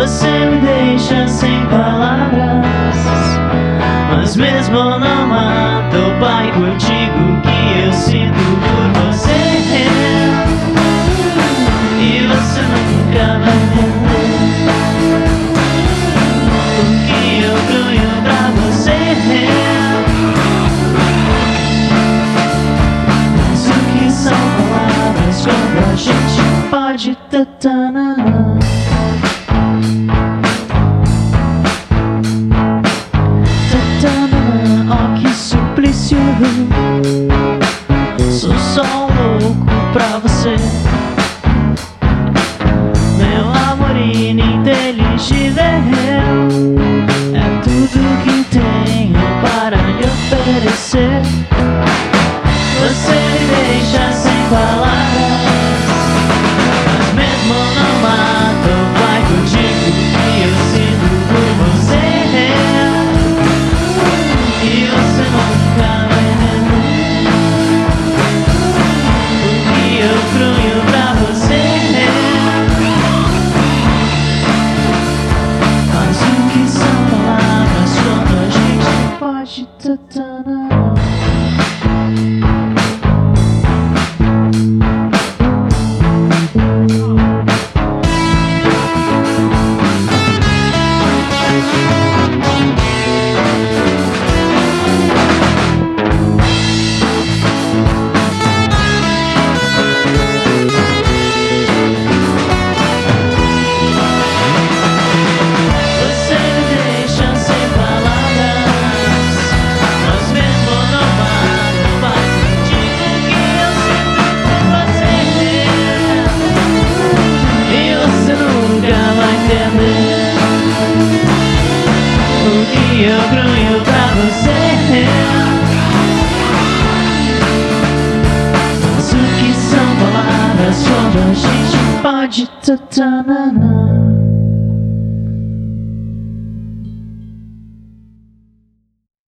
Você me deixa sem palavras, mas mesmo não mata o bairro. Eu digo que eu sinto por você, e você nunca vai entender o que eu ganho pra você. Mas o que são palavras quando a gente pode tatanar? Oh, que suplício. Sou só um louco pra você, meu amor ininteligível. É tudo que tenho para lhe oferecer. Você me deixa sem palavras, mas mesmo não mato, vai contigo que eu sinto por você. E você nunca vai entender o que eu grunho pra você. Mas o que são palavras quando a gente pode tatanar? Eu grunho pra você. Mas o que são palavras quando a gente pode tatanar?